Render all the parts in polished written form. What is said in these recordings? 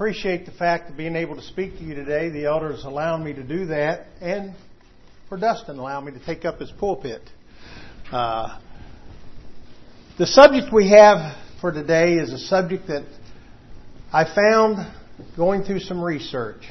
appreciate the fact of being able to speak to you today. The elders allowing me to do that, and for Dustin allowing me to take up his pulpit. The subject we have for today is a subject that I found going through some research.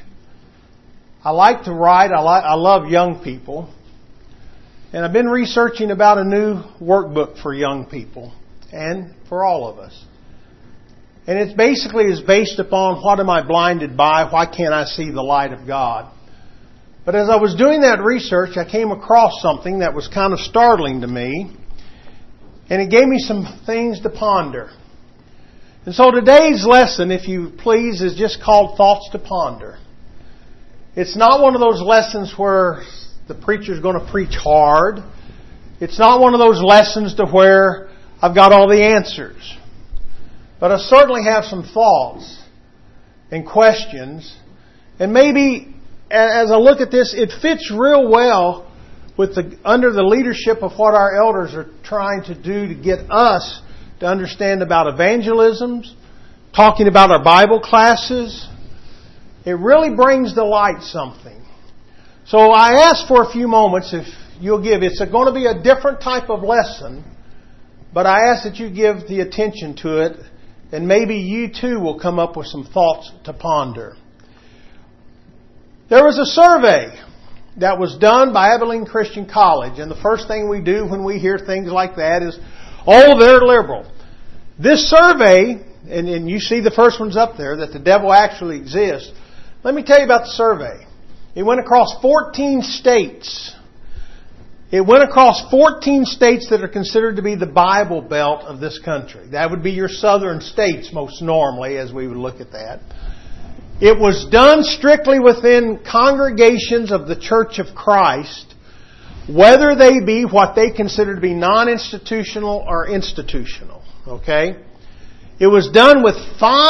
I like to write. I love young people. And I've been researching about a new workbook for young people and for all of us. And it basically is based upon what am I blinded by? Why can't I see the light of God? But as I was doing that research, I came across something that was kind of startling to me. And it gave me some things to ponder. And so today's lesson, if you please, is just called Thoughts to Ponder. It's not one of those lessons where the preacher's going to preach hard. It's not one of those lessons to where I've got all the answers. But I certainly have some thoughts and questions. And maybe as I look at this, it fits real well with under the leadership of what our elders are trying to do to get us to understand about evangelisms, talking about our Bible classes. It really brings to light something. So I ask for a few moments if you'll give. It's going to be a different type of lesson, but I ask that you give the attention to it, and maybe you too will come up with some thoughts to ponder. There was a survey that was done by Abilene Christian College, and the first thing we do when we hear things like that is, oh, they're liberal. This survey, and you see the first one's up there, that the devil actually exists. Let me tell you about the survey. It went across 14 states. It went across 14 states that are considered to be the Bible Belt of this country. That would be your southern states most normally, as we would look at that. It was done strictly within congregations of the Church of Christ, whether they be what they consider to be non-institutional or institutional. Okay? It was done with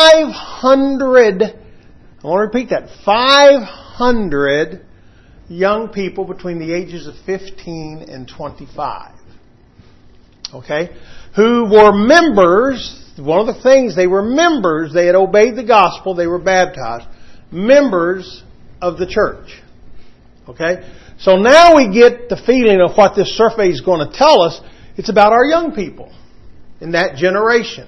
500, I want to repeat that, 500 young people between the ages of 15 and 25. Okay? Who were members. One of the things, they were members. They had obeyed the gospel. They were baptized. Members of the church. Okay? So now we get the feeling of what this survey is going to tell us. It's about our young people in that generation.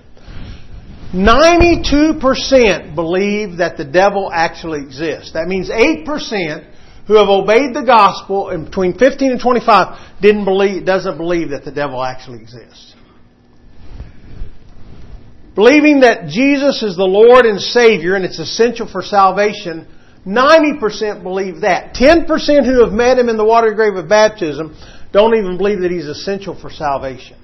92% believe that the devil actually exists. That means 8% who have obeyed the gospel and between 15 and 25 doesn't believe that the devil actually exists. Believing that Jesus is the Lord and Savior and it's essential for salvation, 90% believe that. 10% who have met Him in the water grave of baptism don't even believe that He's essential for salvation.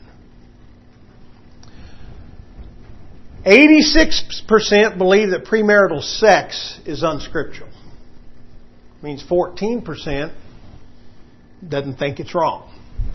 86% believe that premarital sex is unscriptural. Means 14% doesn't think it's wrong.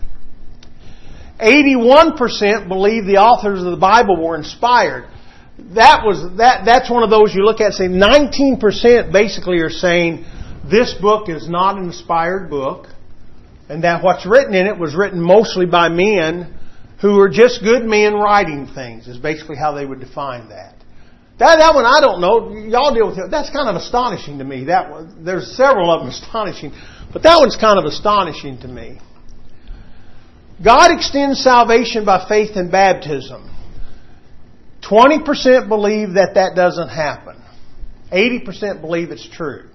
81% believe the authors of the Bible were inspired. That's one of those you look at and say 19% basically are saying this book is not an inspired book, and that what's written in it was written mostly by men who are just good men writing things, is basically how they would define that. That one I don't know. Y'all deal with it. That's kind of astonishing to me. There's several of them astonishing, but that one's kind of astonishing to me. God extends salvation by faith and baptism. 20% believe that doesn't happen. 80% believe it's true.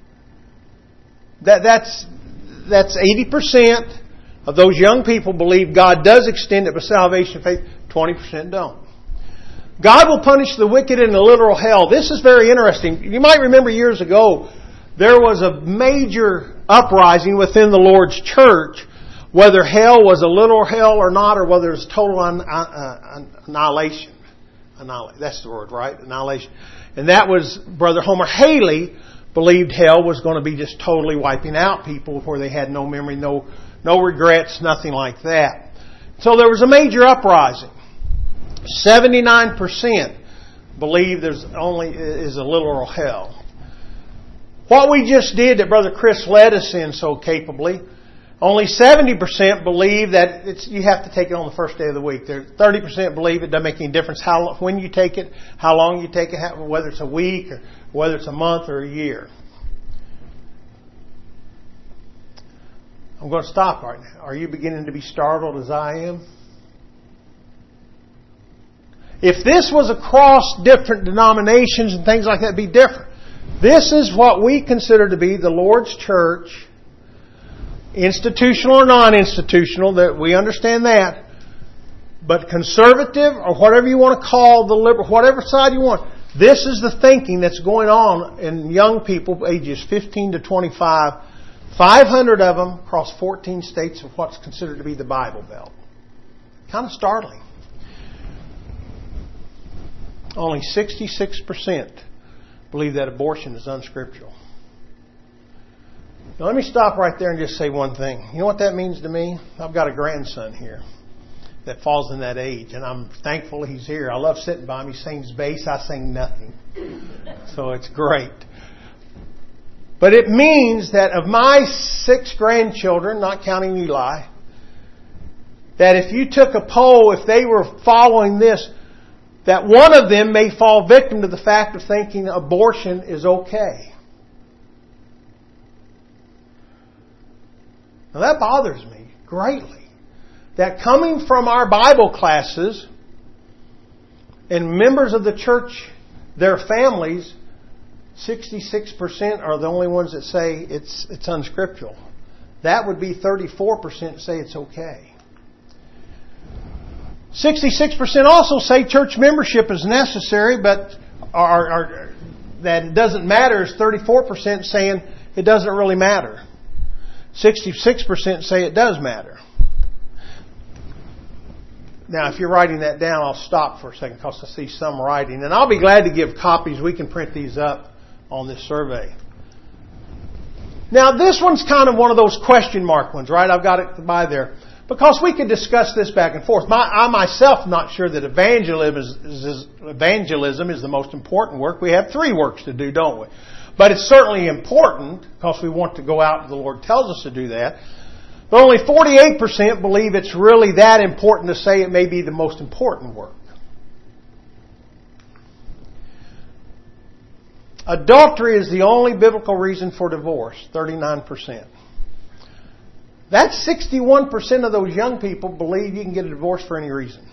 That's 80% of those young people believe God does extend it by salvation and faith. 20% don't. God will punish the wicked in a literal hell. This is very interesting. You might remember years ago, there was a major uprising within the Lord's church, whether hell was a literal hell or not, or whether it was total annihilation. That's the word, right? Annihilation. And that was Brother Homer Haley believed hell was going to be just totally wiping out people where they had no memory, no regrets, nothing like that. So there was a major uprising. 79% believe is a literal hell. What we just did that Brother Chris led us in so capably, Only 70% believe that you have to take it on the first day of the week. 30% believe it doesn't make any difference when you take it, how long you take it, whether it's a week or whether it's a month or a year. I'm going to stop right now. Are you beginning to be startled as I am? If this was across different denominations and things like that, it'd be different. This is what we consider to be the Lord's church, institutional or non-institutional, that we understand that. But conservative, or whatever you want to call the liberal, whatever side you want, this is the thinking that's going on in young people ages 15 to 25. 500 of them across 14 states of what's considered to be the Bible Belt. Kind of startling. Only 66% believe that abortion is unscriptural. Now let me stop right there and just say one thing. You know what that means to me? I've got a grandson here that falls in that age, and I'm thankful he's here. I love sitting by him. He sings bass. I sing nothing. So it's great. But it means that of my 6 grandchildren, not counting Eli, that if you took a poll, if they were following this, that one of them may fall victim to the fact of thinking abortion is okay. Now that bothers me greatly. That coming from our Bible classes and members of the church, their families, 66% are the only ones that say it's unscriptural. That would be 34% say it's okay. 66% also say church membership is necessary, but that it doesn't matter. Is 34% saying it doesn't really matter. 66% say it does matter. Now, if you're writing that down, I'll stop for a second because I see some writing. And I'll be glad to give copies. We can print these up on this survey. Now, this one's kind of one of those question mark ones, right? I've got it by there. Because we could discuss this back and forth. I myself am not sure that evangelism is the most important work. We have 3 works to do, don't we? But it's certainly important because we want to go out and the Lord tells us to do that. But only 48% believe it's really that important to say it may be the most important work. Adultery is the only biblical reason for divorce, 39%. That's 61% of those young people believe you can get a divorce for any reason.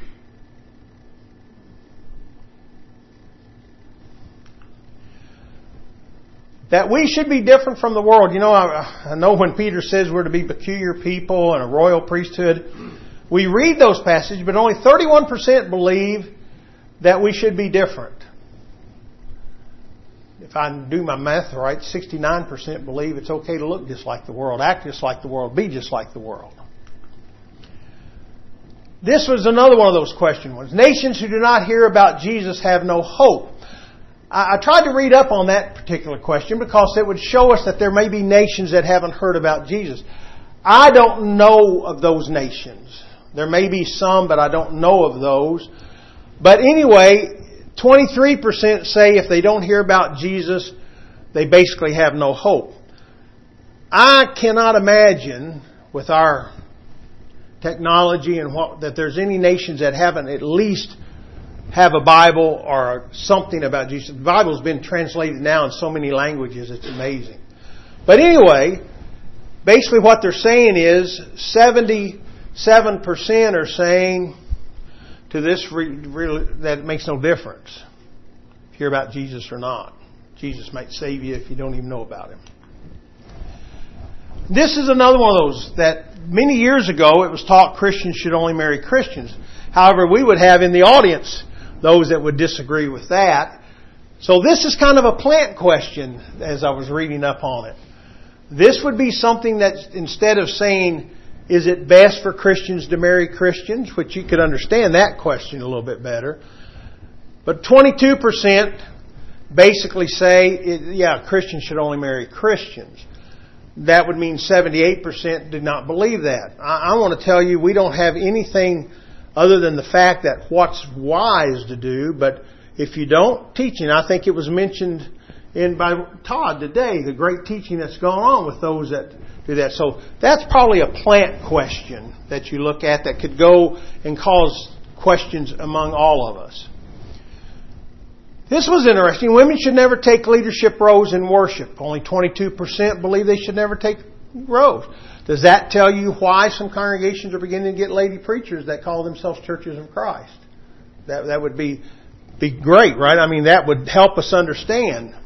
That we should be different from the world. You know, I know when Peter says we're to be peculiar people and a royal priesthood, we read those passages, but only 31% believe that we should be different. If I do my math right, 69% believe it's okay to look just like the world, act just like the world, be just like the world. This was another one of those question ones. Nations who do not hear about Jesus have no hope. I tried to read up on that particular question because it would show us that there may be nations that haven't heard about Jesus. I don't know of those nations. There may be some, but I don't know of those. But anyway, 23% say if they don't hear about Jesus, they basically have no hope. I cannot imagine with our technology and that there's any nations that haven't at least have a Bible or something about Jesus. The Bible's been translated now in so many languages, it's amazing. But anyway, basically what they're saying is 77% are saying to this that it makes no difference if you hear about Jesus or not. Jesus might save you if you don't even know about Him. This is another one of those that many years ago it was taught Christians should only marry Christians. However, we would have in the audience those that would disagree with that. So this is kind of a plant question as I was reading up on it. This would be something that instead of saying, is it best for Christians to marry Christians? Which you could understand that question a little bit better. But 22% basically say, Christians should only marry Christians. That would mean 78% do not believe that. I want to tell you, we don't have anything other than the fact that what's wise to do. But if you don't, teaching, I think it was mentioned by Todd today, the great teaching that's going on with those that do that. So that's probably a plant question that you look at that could go and cause questions among all of us. This was interesting. Women should never take leadership roles in worship. Only 22% believe they should never take roles. Does that tell you why some congregations are beginning to get lady preachers that call themselves Churches of Christ? That would be great, right? I mean, that would help us understand.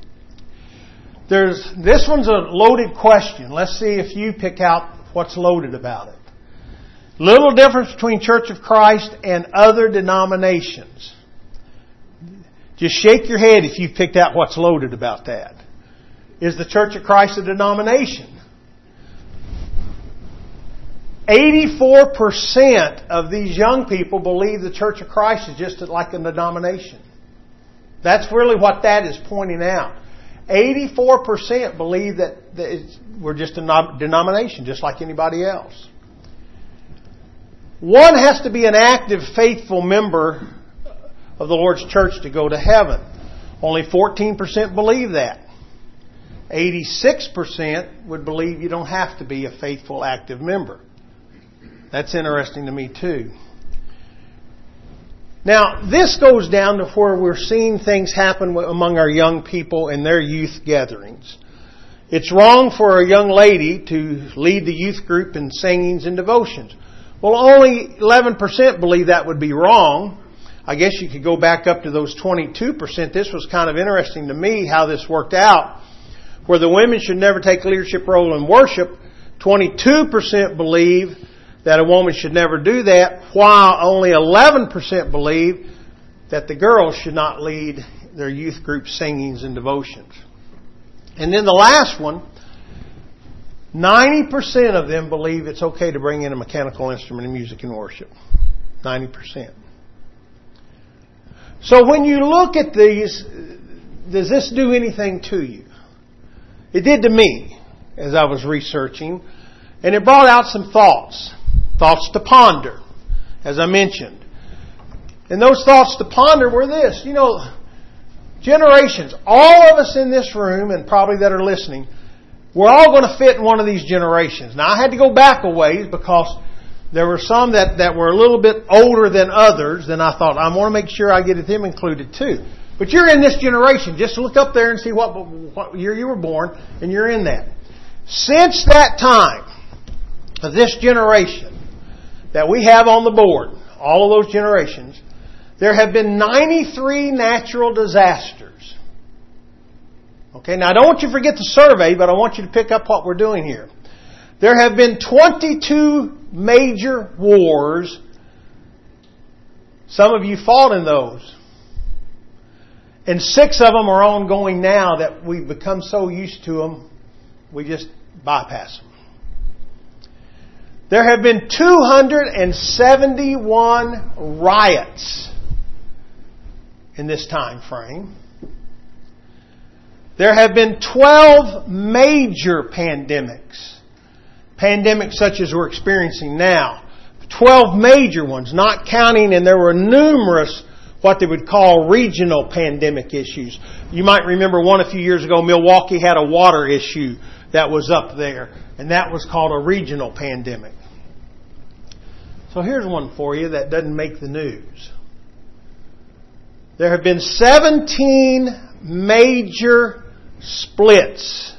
This one's a loaded question. Let's see if you pick out what's loaded about it. Little difference between Church of Christ and other denominations. Just shake your head if you picked out what's loaded about that. Is the Church of Christ a denomination? 84% of these young people believe the Church of Christ is just like a denomination. That's really what that is pointing out. 84% believe that we're just a denomination, just like anybody else. One has to be an active, faithful member of the Lord's church to go to heaven. Only 14% believe that. 86% would believe you don't have to be a faithful, active member. That's interesting to me too. Now, this goes down to where we're seeing things happen among our young people in their youth gatherings. It's wrong for a young lady to lead the youth group in singings and devotions. Well, only 11% believe that would be wrong. I guess you could go back up to those 22%. This was kind of interesting to me how this worked out. Where the women should never take a leadership role in worship, 22% believe that a woman should never do that, while only 11% believe that the girls should not lead their youth group singings and devotions. And then the last one, 90% of them believe it's okay to bring in a mechanical instrument in music and worship. 90%. So when you look at these, does this do anything to you? It did to me as I was researching, and it brought out some thoughts to ponder, as I mentioned. And those thoughts to ponder were this. You know, generations, all of us in this room and probably that are listening, we're all going to fit in one of these generations. Now, I had to go back a ways because there were some that were a little bit older than others, and I thought, I want to make sure I get them included too. But you're in this generation. Just look up there and see what year you were born, and you're in that. Since that time of this generation that we have on the board, all of those generations, there have been 93 natural disasters. Okay, now I don't want you to forget the survey, but I want you to pick up what we're doing here. There have been 22 major wars. Some of you fought in those. And 6 of them are ongoing now that we've become so used to them, we just bypass them. There have been 271 riots in this time frame. There have been 12 major pandemics. Pandemics such as we're experiencing now. 12 major ones, not counting, and there were numerous what they would call regional pandemic issues. You might remember one a few years ago, Milwaukee had a water issue that was up there, and that was called a regional pandemic. So here's one for you that doesn't make the news. There have been 17 major splits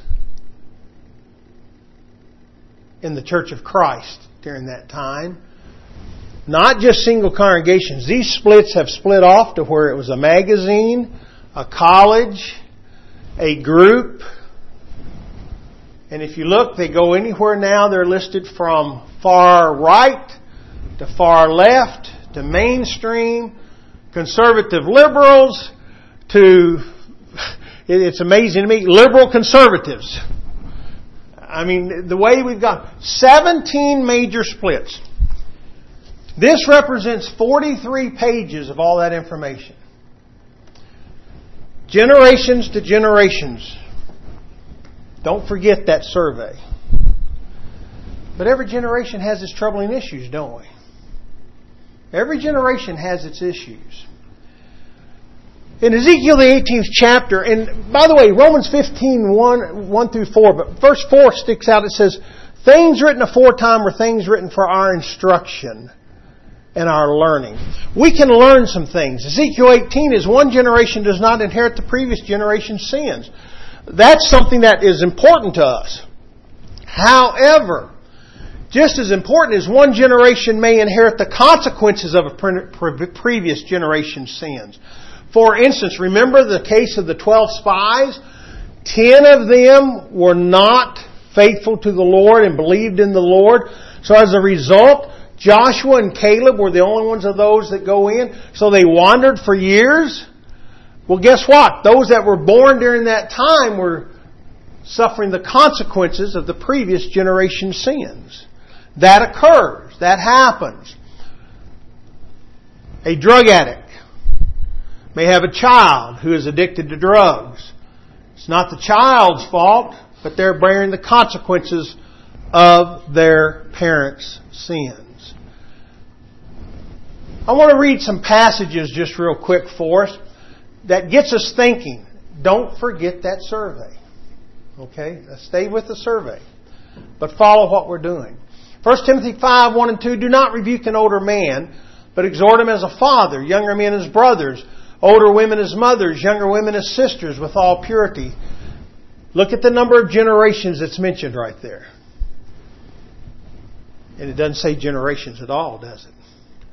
in the Church of Christ during that time. Not just single congregations. These splits have split off to where it was a magazine, a college, a group. And if you look, they go anywhere now. They're listed from far right to far left to mainstream, conservative liberals to, it's amazing to me, liberal conservatives. I mean, the way we've got 17 major splits. This represents 43 pages of all that information. Generations to generations. Don't forget that survey. But every generation has its troubling issues, don't we? Every generation has its issues. In Ezekiel the 18th chapter, and by the way, Romans 15, 1 through 4, but verse 4 sticks out. It says, things written aforetime were things written for our instruction and our learning. We can learn some things. Ezekiel 18 is one generation does not inherit the previous generation's sins. That's something that is important to us. However, just as important as one generation may inherit the consequences of a previous generation's sins. For instance, remember the case of the 12 spies? 10 of them were not faithful to the Lord and believed in the Lord. So as a result, Joshua and Caleb were the only ones of those that go in. So they wandered for years. Well, guess what? Those that were born during that time were suffering the consequences of the previous generation's sins. That occurs. That happens. A drug addict may have a child who is addicted to drugs. It's not the child's fault, but they're bearing the consequences of their parents' sins. I want to read some passages just real quick for us that gets us thinking. Don't forget that survey. Okay? Stay with the survey. But follow what we're doing. 1 Timothy 5, 1 and 2, do not rebuke an older man, but exhort him as a father, younger men as brothers, older women as mothers, younger women as sisters, with all purity. Look at the number of generations that's mentioned right there. And it doesn't say generations at all, does it?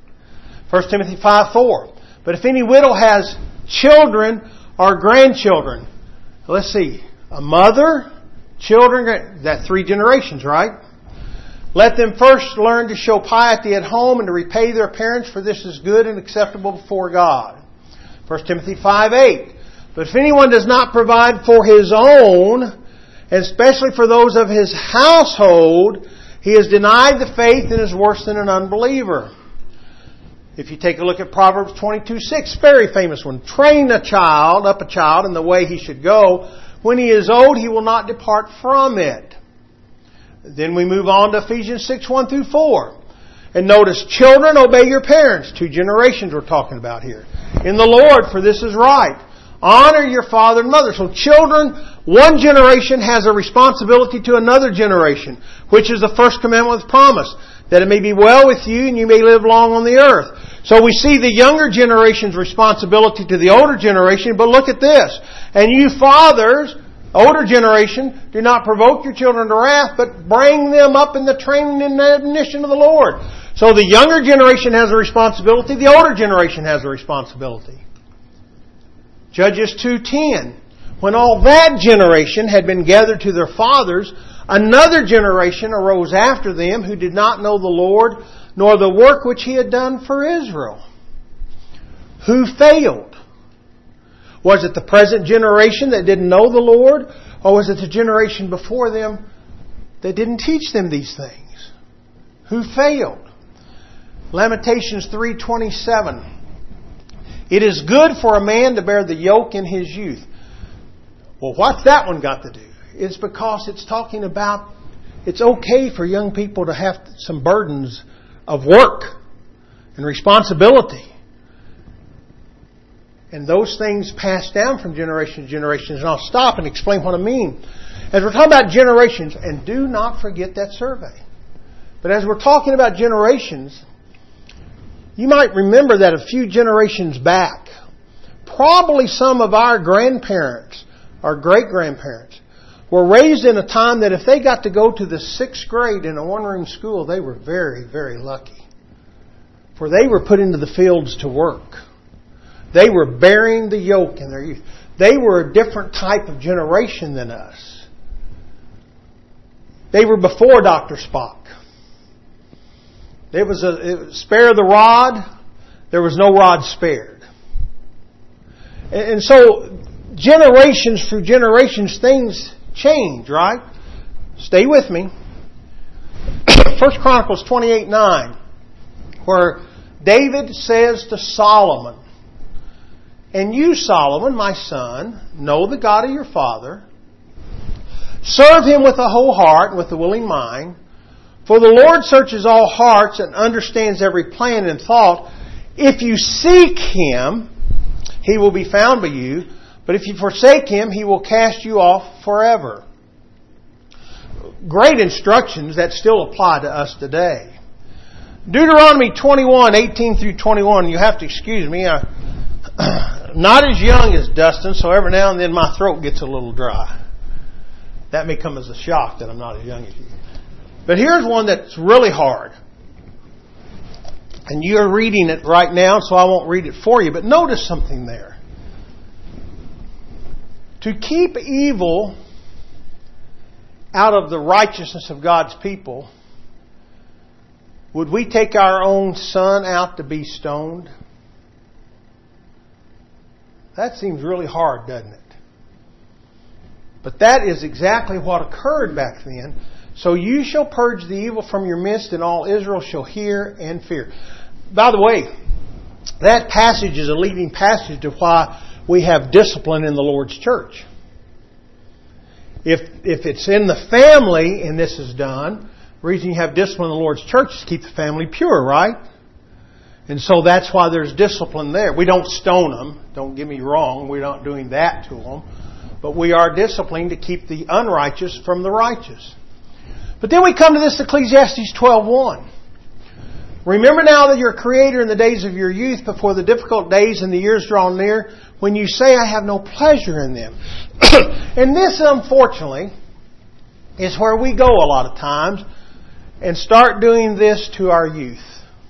1 Timothy 5, 4. But if any widow has children or grandchildren, let's see, a mother, children, that's 3 generations, right? Let them first learn to show piety at home and to repay their parents, for this is good and acceptable before God. 1 Timothy 5, 8. But if anyone does not provide for his own, and especially for those of his household, he has denied the faith and is worse than an unbeliever. If you take a look at Proverbs 22, 6, very famous one. Train up a child in the way he should go. When he is old, he will not depart from it. Then we move on to Ephesians 6, 1 through 4. And notice, children, obey your parents. 2 generations we're talking about here. In the Lord, for this is right. Honor your father and mother. So children, one generation has a responsibility to another generation, which is the first commandment with promise, that it may be well with you and you may live long on the earth. So we see the younger generation's responsibility to the older generation, but look at this. And you fathers, older generation, do not provoke your children to wrath, but bring them up in the training and admonition of the Lord. So the younger generation has a responsibility, the older generation has a responsibility. Judges 2:10. When all that generation had been gathered to their fathers, another generation arose after them who did not know the Lord, nor the work which He had done for Israel. Who failed? Was it the present generation that didn't know the Lord? Or was it the generation before them that didn't teach them these things? Who failed? Lamentations 3:27. It is good for a man to bear the yoke in his youth. Well, what's that one got to do? It's because it's talking about it's okay for young people to have some burdens of work and responsibility. And those things pass down from generation to generation. And I'll stop and explain what I mean. As we're talking about generations, and do not forget that survey. But as we're talking about generations, you might remember that a few generations back, probably some of our grandparents, our great-grandparents, were raised in a time that if they got to go to the 6th grade in a one-room school, they were very, very lucky. For they were put into the fields to work. They were bearing the yoke in their youth. They were a different type of generation than us. They were before Dr. Spock. It was spare the rod. There was no rod spared. And so, generations through generations, things change, right? Stay with me. 1 Chronicles 28:9, where David says to Solomon, and you, Solomon, my son, know the God of your father. Serve Him with a whole heart and with a willing mind. For the Lord searches all hearts and understands every plan and thought. If you seek Him, He will be found by you. But if you forsake Him, He will cast you off forever. Great instructions that still apply to us today. Deuteronomy 21:18 through 21. You have to excuse me. I'm not as young as Dustin, so every now and then my throat gets a little dry. That may come as a shock that I'm not as young as you. But here's one that's really hard. And you're reading it right now, so I won't read it for you. But notice something there. To keep evil out of the righteousness of God's people, would we take our own son out to be stoned? That seems really hard, doesn't it? But that is exactly what occurred back then. So you shall purge the evil from your midst, and all Israel shall hear and fear. By the way, that passage is a leading passage to why we have discipline in the Lord's church. If it's in the family and this is done, the reason you have discipline in the Lord's church is to keep the family pure, right? And so that's why there's discipline there. We don't stone them. Don't get me wrong. We're not doing that to them. But we are disciplined to keep the unrighteous from the righteous. But then we come to this Ecclesiastes 12:1. Remember now that your Creator in the days of your youth, before the difficult days and the years draw near, when you say, I have no pleasure in them. And this, unfortunately, is where we go a lot of times and start doing this to our youth.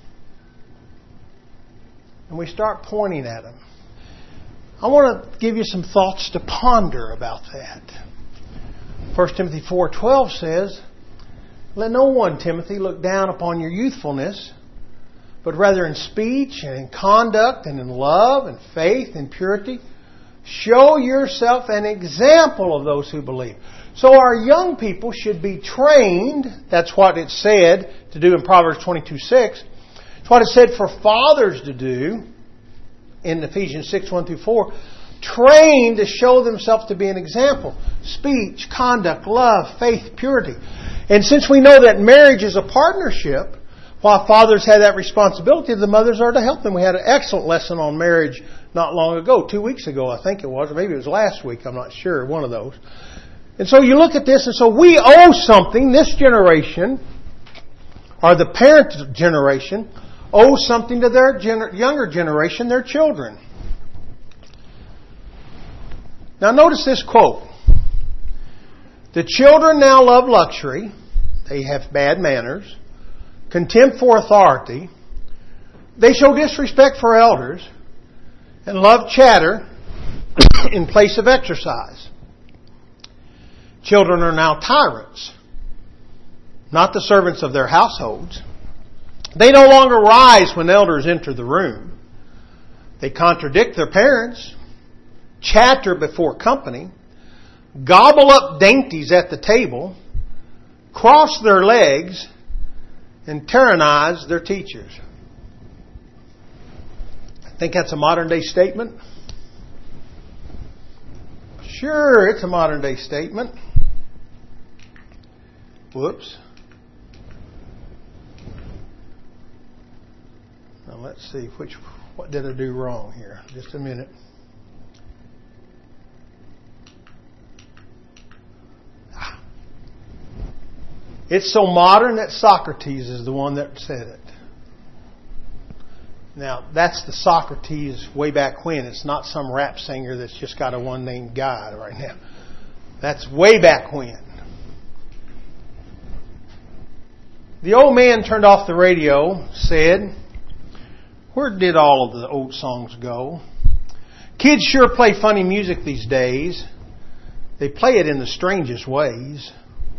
And we start pointing at them. I want to give you some thoughts to ponder about that. 1 Timothy 4:12 says, let no one, Timothy, look down upon your youthfulness, but rather in speech and in conduct and in love and faith and purity, show yourself an example of those who believe. So our young people should be trained. That's what it said to do in Proverbs 22:6. It's what it said for fathers to do in Ephesians 6:1-4. Trained to show themselves to be an example. Speech, conduct, love, faith, purity. And since we know that marriage is a partnership, while fathers have that responsibility, the mothers are to help them. We had an excellent lesson on marriage not long ago, 2 weeks ago, I think it was, or maybe it was last week, I'm not sure, one of those. And so you look at this, and so we owe something, this generation, or the parent generation, owe something to their younger generation, their children. Now notice this quote. The children now love luxury. They have bad manners. Contempt for authority. They show disrespect for elders. And love chatter in place of exercise. Children are now tyrants, not the servants of their households. They no longer rise when elders enter the room. They contradict their parents, chatter before company, gobble up dainties at the table, cross their legs, and tyrannize their teachers. I think that's a modern day statement. Sure, it's a modern day statement. Whoops. Now let's see, what did I do wrong here? Just a minute. It's so modern that Socrates is the one that said it. Now, that's the Socrates way back when. It's not some rap singer that's just got a one-named guy right now. That's way back when. The old man turned off the radio, said, where did all of the old songs go? Kids sure play funny music these days. They play it in the strangest ways.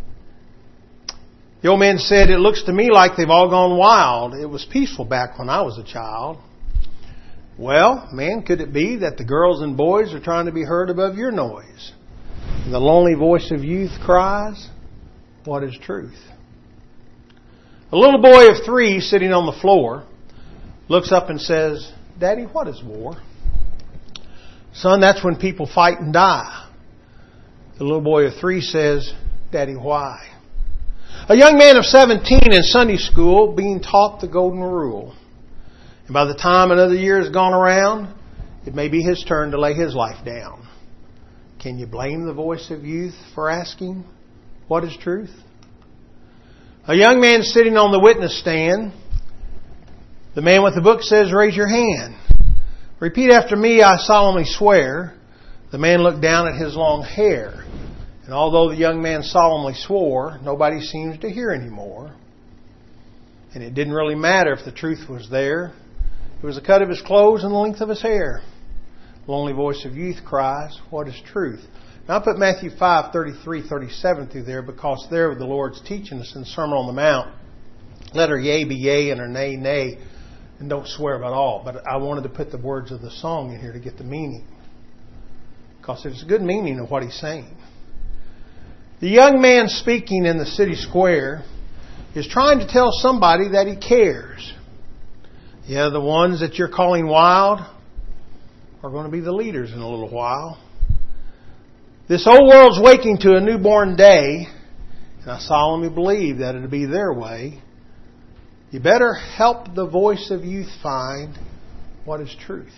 The old man said, it looks to me like they've all gone wild. It was peaceful back when I was a child. Well, man, could it be that the girls and boys are trying to be heard above your noise? And the lonely voice of youth cries, what is truth? A little boy of 3 sitting on the floor looks up and says, Daddy, what is war? Son, that's when people fight and die. The little boy of 3 says, Daddy, why? A young man of 17 in Sunday school being taught the golden rule. And by the time another year has gone around, it may be his turn to lay his life down. Can you blame the voice of youth for asking, what is truth? A young man sitting on the witness stand. The man with the book says, raise your hand. Repeat after me, I solemnly swear. The man looked down at his long hair. And although the young man solemnly swore, nobody seems to hear anymore. And it didn't really matter if the truth was there. It was the cut of his clothes and the length of his hair. The lonely voice of youth cries, what is truth? Now I put Matthew 5:33-37 through there because there the Lord's teaching us in the Sermon on the Mount. Let her yea be yea and her nay, nay. And don't swear about all. But I wanted to put the words of the song in here to get the meaning. Because there's a good meaning of what he's saying. The young man speaking in the city square is trying to tell somebody that he cares. Yeah, the ones that you're calling wild are going to be the leaders in a little while. This old world's waking to a newborn day, and I solemnly believe that it'll be their way. You better help the voice of youth find what is truth.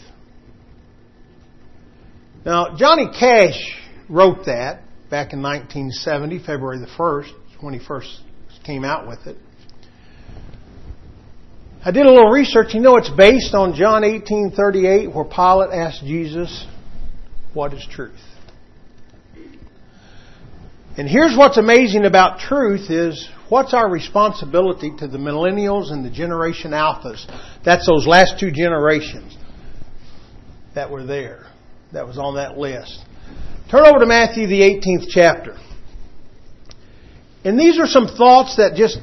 Now, Johnny Cash wrote that back in 1970, February the 1st, when he first came out with it. I did a little research. You know, it's based on John 18:38, where Pilate asked Jesus, what is truth? And here's what's amazing about truth is, what's our responsibility to the millennials and the generation alphas? That's those last two generations that were there, that was on that list. Turn over to Matthew, the 18th chapter. And these are some thoughts that just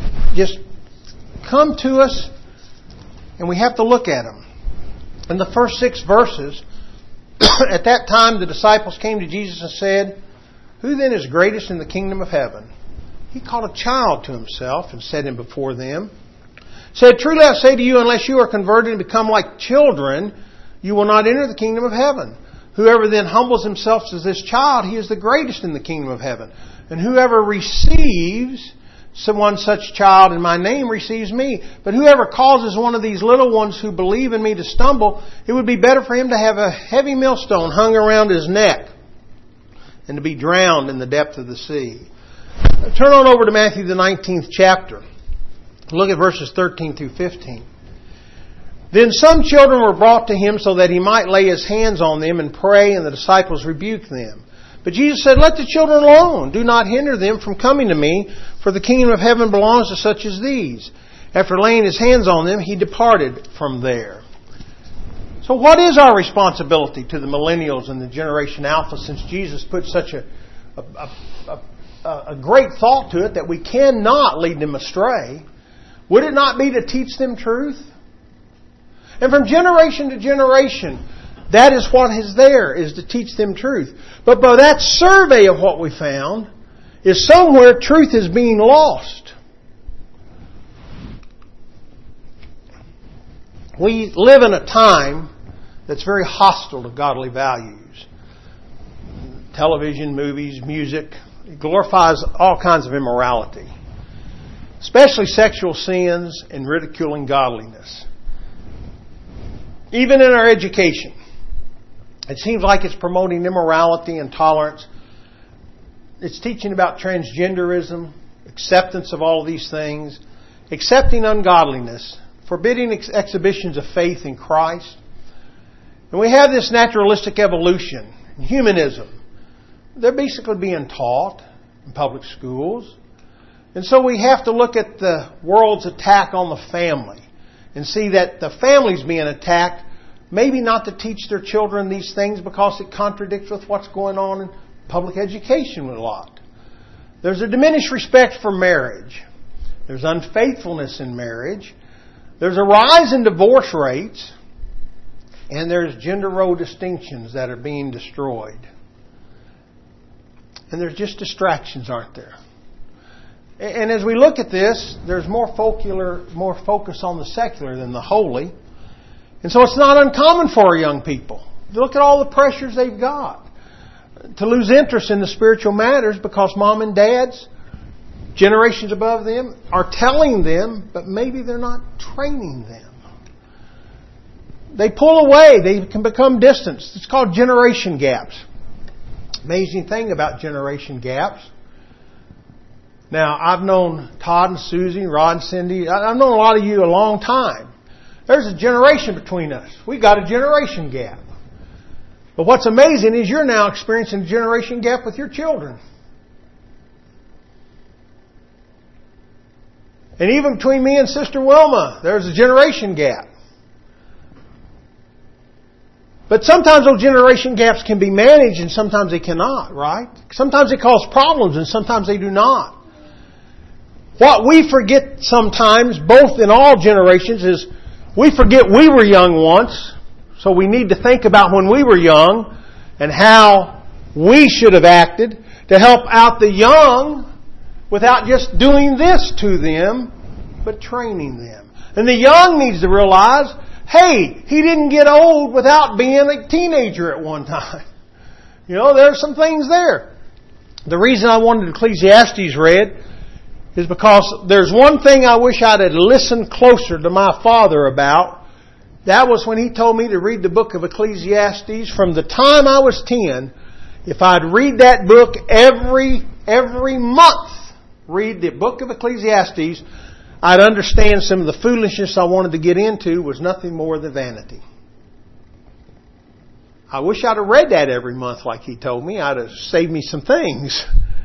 come to us, and we have to look at them. In the first 6 verses, at that time the disciples came to Jesus and said, who then is greatest in the kingdom of heaven? He called a child to himself and set him before them. Said, truly I say to you, unless you are converted and become like children, you will not enter the kingdom of heaven. Whoever then humbles himself as this child, he is the greatest in the kingdom of heaven. And whoever receives one such child in my name receives me. But whoever causes one of these little ones who believe in me to stumble, it would be better for him to have a heavy millstone hung around his neck and to be drowned in the depth of the sea. Turn on over to Matthew the 19th chapter. Look at verses 13 through 15. Then some children were brought to him so that he might lay his hands on them and pray, and the disciples rebuked them. But Jesus said, let the children alone. Do not hinder them from coming to me, for the kingdom of heaven belongs to such as these. After laying his hands on them, he departed from there. So what is our responsibility to the millennials and the generation alpha, since Jesus put such a great thought to it that we cannot lead them astray? Would it not be to teach them truth? And from generation to generation, that is what is there, is to teach them truth. But by that survey of what we found, is somewhere truth is being lost. We live in a time that's very hostile to godly values. Television, movies, music, it glorifies all kinds of immorality, especially sexual sins and ridiculing godliness. Even in our education, it seems like it's promoting immorality and tolerance. It's teaching about transgenderism, acceptance of all of these things, accepting ungodliness, forbidding exhibitions of faith in Christ. And we have this naturalistic evolution, humanism. They're basically being taught in public schools. And so we have to look at the world's attack on the family and see that the family's being attacked, maybe not to teach their children these things because it contradicts with what's going on in public education a lot. There's a diminished respect for marriage. There's unfaithfulness in marriage. There's a rise in divorce rates. And there's gender role distinctions that are being destroyed. And there's just distractions, aren't there? And as we look at this, there's more focus on the secular than the holy. And so it's not uncommon for our young people. Look at all the pressures they've got to lose interest in the spiritual matters because mom and dads, generations above them, are telling them, but maybe they're not training them. they pull away. They can become distant. It's called generation gaps. Amazing thing about generation gaps. Now, I've known Todd and Susie, Rod and Cindy. I've known a lot of you a long time. There's a generation between us. We've got a generation gap. But what's amazing is you're now experiencing a generation gap with your children. And even between me and Sister Wilma, there's a generation gap. But sometimes those generation gaps can be managed and sometimes they cannot, right? Sometimes they cause problems and sometimes they do not. What we forget sometimes, both in all generations, is we forget we were young once. So we need to think about when we were young and how we should have acted to help out the young without just doing this to them, but training them. And the young needs to realize, hey, he didn't get old without being a teenager at one time. You know, there's some things there. The reason I wanted Ecclesiastes read is because there's one thing I wish I'd had listened closer to my father about. That was when he told me to read the book of Ecclesiastes. From the time I was 10, if I'd read that book every month, read the book of Ecclesiastes, I'd understand some of the foolishness I wanted to get into was nothing more than vanity. I wish I'd have read that every month like he told me. I'd have saved me some things.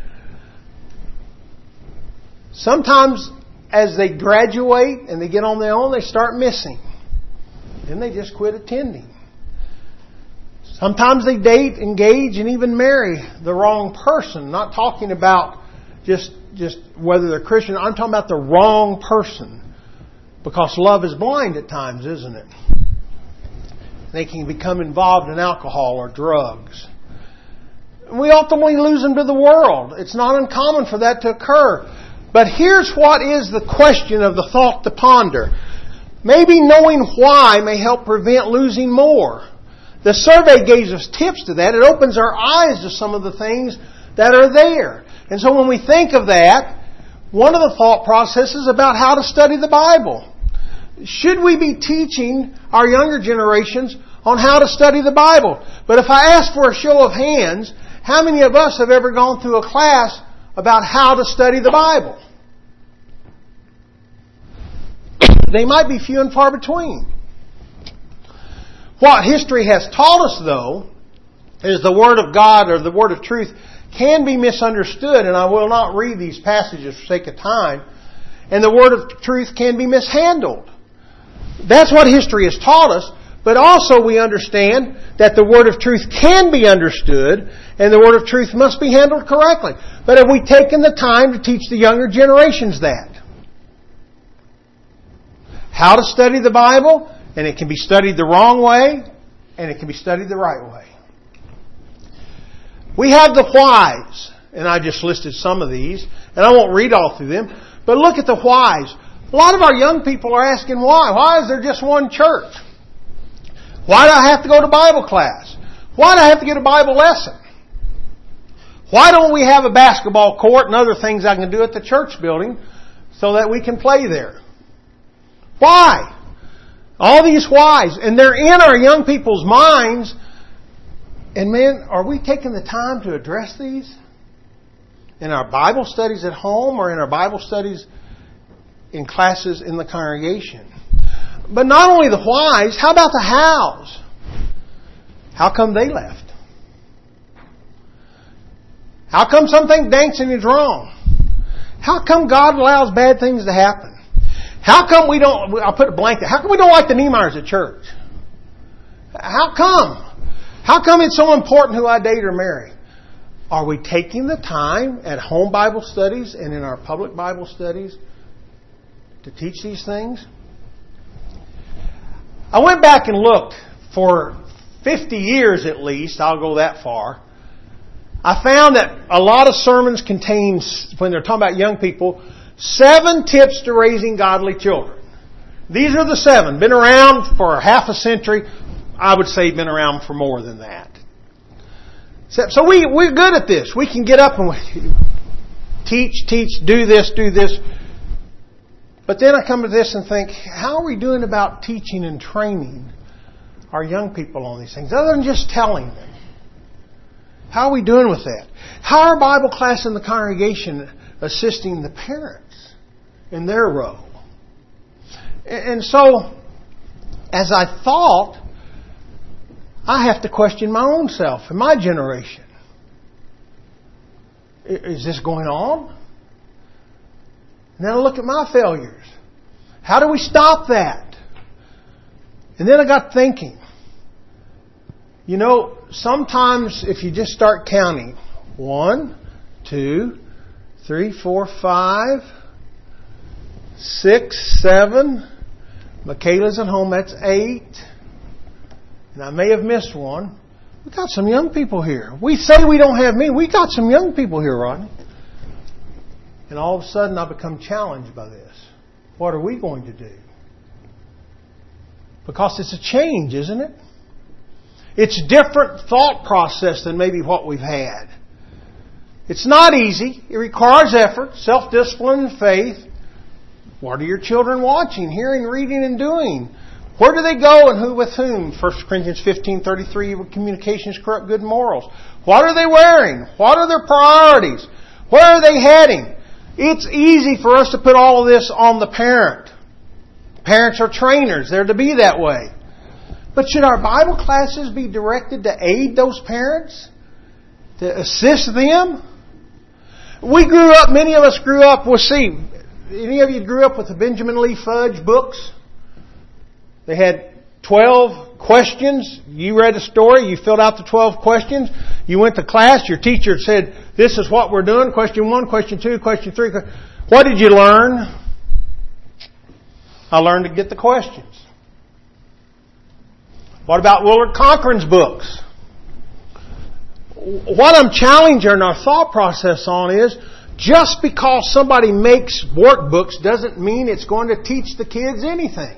Sometimes as they graduate and they get on their own, they start missing. Then they just quit attending. Sometimes they date, engage, and even marry the wrong person. Not talking about just whether they're Christian. I'm talking about the wrong person. Because love is blind at times, isn't it? They can become involved in alcohol or drugs. We ultimately lose them to the world. It's not uncommon for that to occur. But here's what is the question of the thought to ponder. Maybe knowing why may help prevent losing more. The survey gives us tips to that. It opens our eyes to some of the things that are there. And so when we think of that, one of the thought processes about how to study the Bible. Should we be teaching our younger generations on how to study the Bible? But if I ask for a show of hands, how many of us have ever gone through a class about how to study the Bible? They might be few and far between. What history has taught us, though, is the Word of God or the Word of truth can be misunderstood, and I will not read these passages for sake of time, and the Word of truth can be mishandled. That's what history has taught us, but also we understand that the Word of truth can be understood, and the Word of truth must be handled correctly. But have we taken the time to teach the younger generations that? How to study the Bible, and it can be studied the wrong way, and it can be studied the right way. We have the whys, and I just listed some of these, and I won't read all through them, but look at the whys. A lot of our young people are asking why. Why is there just one church? Why do I have to go to Bible class? Why do I have to get a Bible lesson? Why don't we have a basketball court and other things I can do at the church building so that we can play there? Why? All these whys. And they're in our young people's minds. And man, are we taking the time to address these? In our Bible studies at home or in our Bible studies in classes in the congregation? But not only the whys, how about the hows? How come they left? How come something dancing is wrong? How come God allows bad things to happen? How come we don't, I'll put a blanket, how come we don't like the Niemeyers at church? How come? How come it's so important who I date or marry? Are we taking the time at home Bible studies and in our public Bible studies to teach these things? I went back and looked for 50 years at least, I'll go that far. I found that a lot of sermons contain, when they're talking about young people, 7 tips to raising godly children. These are the 7. Been around for half a century. I would say been around for more than that. So we're good at this. We can get up and teach, do this. But then I come to this and think, how are we doing about teaching and training our young people on these things, other than just telling them? How are we doing with that? How are Bible class in the congregation assisting the parents in their role? And so, as I thought, I have to question my own self and my generation. Is this going on? And then I look at my failures. How do we stop that? And then I got thinking. You know, sometimes if you just start counting, 1, 2, 3, 4, 5, 6, 7. Michaela's at home, that's 8. And I may have missed one. We got some young people here. We say we don't have many. We got some young people here, Rodney. And all of a sudden I become challenged by this. What are we going to do? Because it's a change, isn't it? It's a different thought process than maybe what we've had. It's not easy. It requires effort, self-discipline, and faith. What are your children watching, hearing, reading, and doing? Where do they go and who with whom? 1 Corinthians 15:33, communications corrupt good morals. What are they wearing? What are their priorities? Where are they heading? It's easy for us to put all of this on the parent. Parents are trainers. They're to be that way. But should our Bible classes be directed to aid those parents? To assist them? Many of us grew up, any of you grew up with the Benjamin Lee Fudge books? They had 12 questions. You read a story. You filled out the 12 questions. You went to class. Your teacher said, this is what we're doing. Question 1, question 2, question 3. What did you learn? I learned to get the questions. What about Willard Cochran's books? What I'm challenging our thought process on is, just because somebody makes workbooks doesn't mean it's going to teach the kids anything.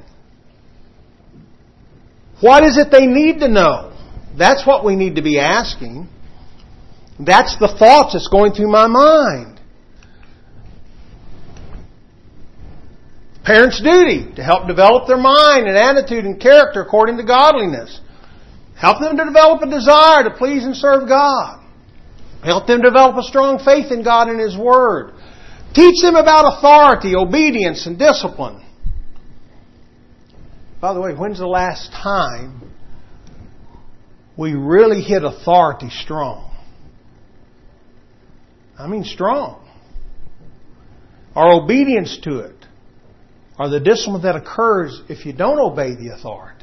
What is it they need to know? That's what we need to be asking. That's the thoughts that's going through my mind. Parents' duty to help develop their mind and attitude and character according to godliness. Help them to develop a desire to please and serve God. Help them develop a strong faith in God and His Word. Teach them about authority, obedience, and discipline. By the way, when's the last time we really hit authority strong? I mean strong. Our obedience to it. Or the discipline that occurs if you don't obey the authority.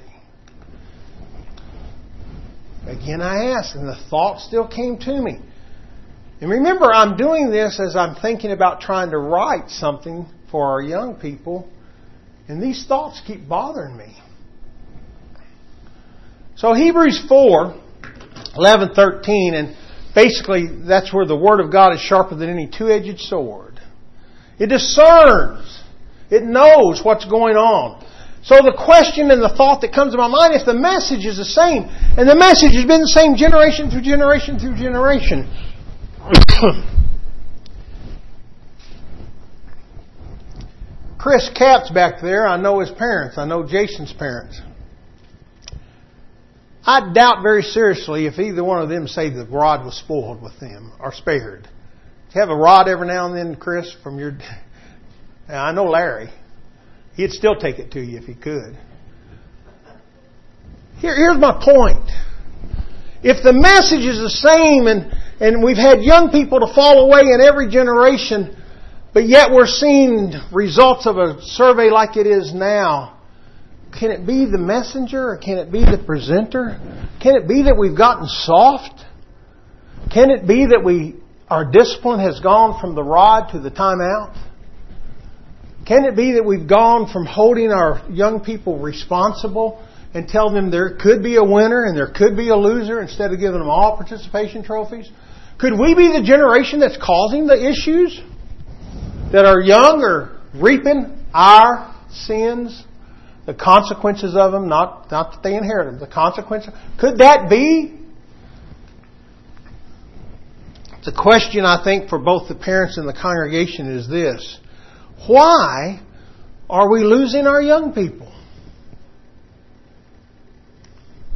Again, I asked, and the thought still came to me. And remember, I'm doing this as I'm thinking about trying to write something for our young people. And these thoughts keep bothering me. So Hebrews 4:11-13, and basically that's where the Word of God is sharper than any two-edged sword. It discerns. It knows what's going on. So the question and the thought that comes to my mind, if the message is the same, and the message has been the same generation through generation through generation, Chris Capps back there, I know his parents. I know Jason's parents. I doubt very seriously if either one of them say the rod was spoiled with them or spared. Do you have a rod every now and then, Chris, from your... Now, I know Larry. He'd still take it to you if he could. Here's my point. If the message is the same and we've had young people to fall away in every generation, but yet we're seeing results of a survey like it is now, can it be the messenger or can it be the presenter? Can it be that we've gotten soft? Can it be that our discipline has gone from the rod to the timeout? Can it be that we've gone from holding our young people responsible and tell them there could be a winner and there could be a loser instead of giving them all participation trophies? Could we be the generation that's causing the issues? That our young are reaping our sins? The consequences of them, not that they inherit them, the consequences. Could that be? The question, I think, for both the parents and the congregation is this. Why are we losing our young people?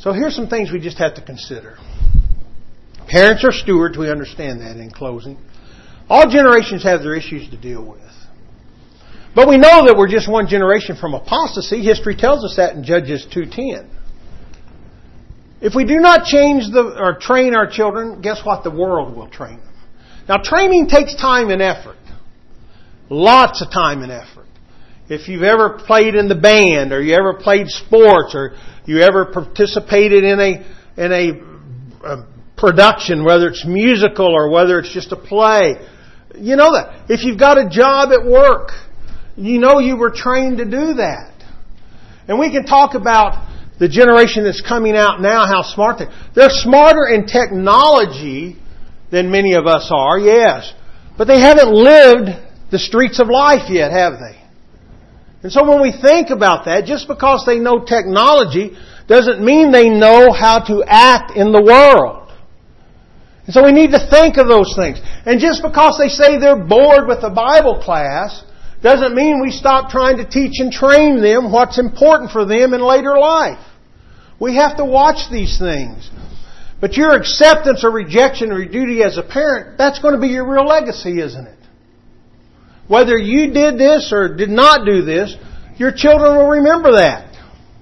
So here's some things we just have to consider. Parents are stewards. We understand that in closing. All generations have their issues to deal with. But we know that we're just one generation from apostasy. History tells us that in Judges 2:10. If we do not change or train our children, guess what? The world will train them. Now, training takes time and effort. Lots of time and effort. If you've ever played in the band, or you ever played sports, or you ever participated in a production, whether it's musical or whether it's just a play, you know that. If you've got a job at work, you know you were trained to do that. And we can talk about the generation that's coming out now, how smart they are. They're smarter in technology than many of us are, yes. But they haven't lived the streets of life yet, have they? And so when we think about that, just because they know technology doesn't mean they know how to act in the world. And so we need to think of those things. And just because they say they're bored with the Bible class doesn't mean we stop trying to teach and train them what's important for them in later life. We have to watch these things. But your acceptance or rejection of your duty as a parent, that's going to be your real legacy, isn't it? Whether you did this or did not do this, your children will remember that.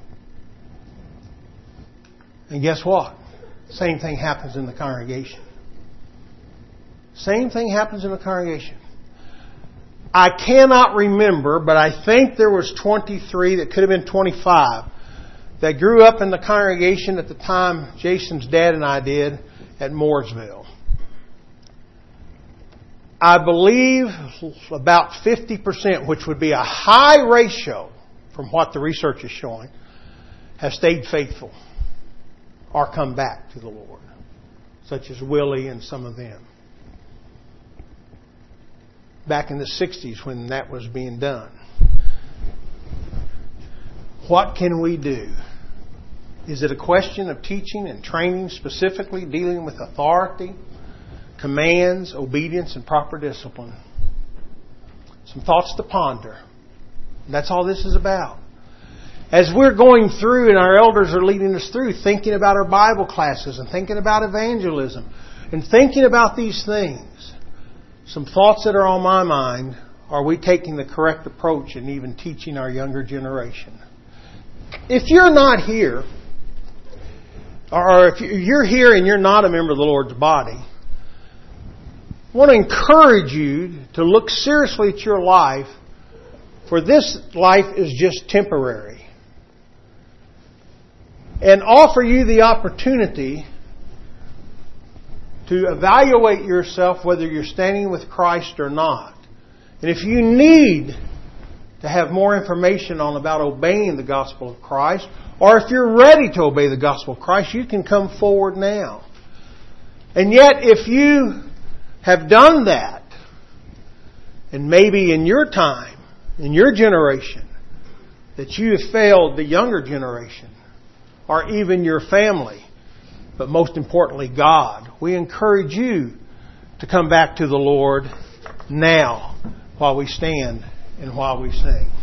And guess what? Same thing happens in the congregation. Same thing happens in the congregation. I cannot remember, but I think there was 23, that could have been 25, that grew up in the congregation at the time Jason's dad and I did at Mooresville. I believe about 50%, which would be a high ratio from what the research is showing, have stayed faithful or come back to the Lord, such as Willie and some of them. Back in the 60s when that was being done. What can we do? Is it a question of teaching and training, specifically dealing with authority, commands, obedience, and proper discipline? Some thoughts to ponder. And that's all this is about. As we're going through, and our elders are leading us through, thinking about our Bible classes and thinking about evangelism and thinking about these things, some thoughts that are on my mind: are we taking the correct approach in even teaching our younger generation? If you're not here, or if you're here and you're not a member of the Lord's body, I want to encourage you to look seriously at your life, for this life is just temporary, and offer you the opportunity to evaluate yourself whether you're standing with Christ or not. And if you need to have more information about obeying the gospel of Christ, or if you're ready to obey the gospel of Christ, you can come forward now. And yet, if you have done that, and maybe in your time, in your generation, that you have failed the younger generation, or even your family, but most importantly, God, we encourage you to come back to the Lord now while we stand and while we sing.